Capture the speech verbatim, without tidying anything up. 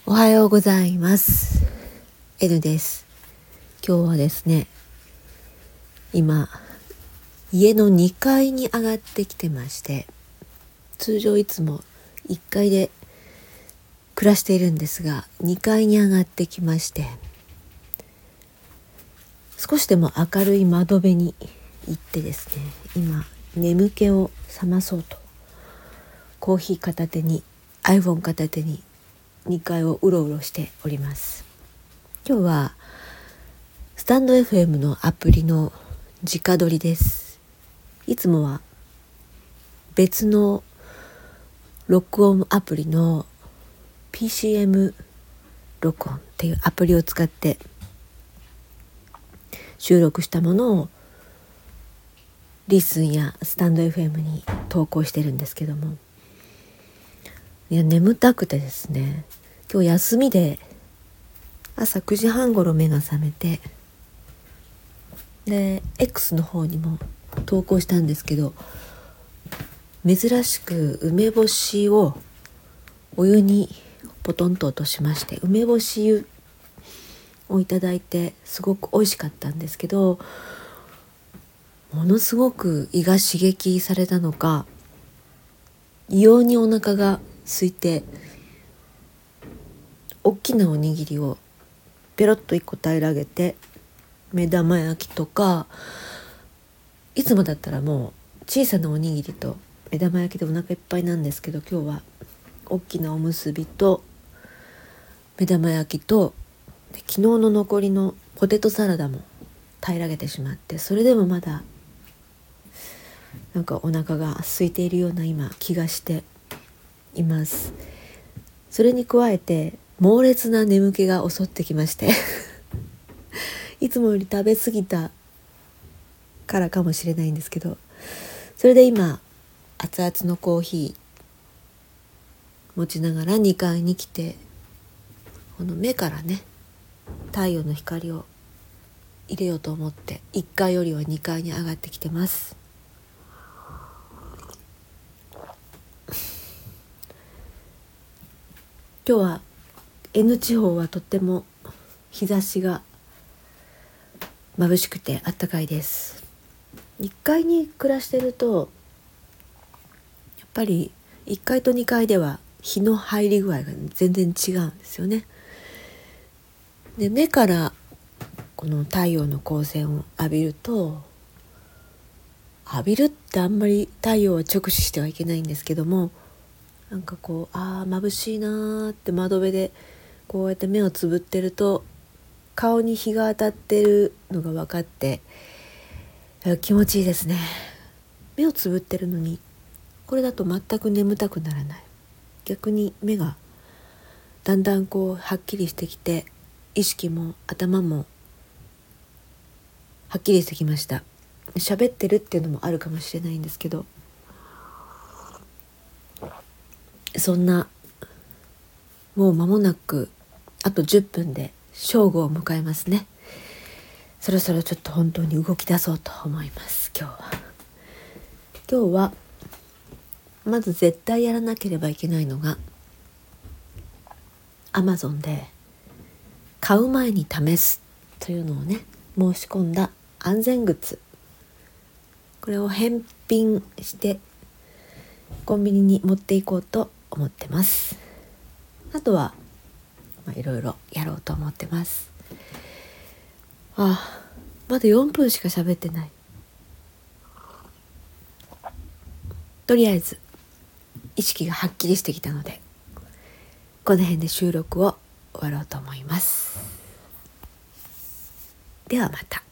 おはようございます。 N です。今日はですね、今家のにかいに上がってきてまして、通常いつもいっかいで暮らしているんですが、にかいに上がってきまして、少しでも明るい窓辺に行ってですね、今眠気を覚まそうと、コーヒー片手に iPhone 片手ににかいをうろうろしております。今日はスタンド エフエム のアプリの直撮りです。いつもは別の録音アプリの ピーシーエム 録音っていうアプリを使って収録したものをリスンやスタンド エフエム に投稿してるんですけども、いや眠たくてですね、今日休みで朝くじはん頃目が覚めて、で X の方にも投稿したんですけど、珍しく梅干しをお湯にポトンと落としまして、梅干し湯をいただいてすごく美味しかったんですけど、ものすごく胃が刺激されたのか、異様にお腹が空いて、大きなおにぎりをペロッといっこ平らげて、目玉焼きとか、いつもだったらもう小さなおにぎりと目玉焼きでお腹いっぱいなんですけど、今日は大きなおむすびと目玉焼きと、で昨日の残りのポテトサラダも平らげてしまって、それでもまだなんかお腹が空いているような今気がしています。それに加えて猛烈な眠気が襲ってきましていつもより食べ過ぎたからかもしれないんですけど、それで今熱々のコーヒー持ちながらにかいに来て、この目からね太陽の光を入れようと思っていっかいよりはにかいに上がってきてます。今日は N 地方はとっても日差しが眩しくてあったかいです。いっかいに暮らしてるとやっぱりいっかいとにかいでは日の入り具合が全然違うんですよね。で目からこの太陽の光線を浴びると、浴びるってあんまり太陽は直視してはいけないんですけども、なんかこうあー眩しいなって窓辺でこうやって目をつぶってると、顔に日が当たってるのが分かって気持ちいいですね。目をつぶってるのにこれだと全く眠たくならない。逆に目がだんだんこうはっきりしてきて、意識も頭もはっきりしてきました。喋ってるっていうのもあるかもしれないんですけど、そんなもう間もなくあとじゅっぷんで正午を迎えますね。そろそろちょっと本当に動き出そうと思います。今日は今日はまず絶対やらなければいけないのが、Amazon で買う前に試すというのをね申し込んだ安全靴、これを返品してコンビニに持っていこうと思ってます。あとは、まあ、いろいろやろうと思ってます。ああ、まだよんぷんしか喋ってない。とりあえず意識がはっきりしてきたので、この辺で収録を終わろうと思います。ではまた。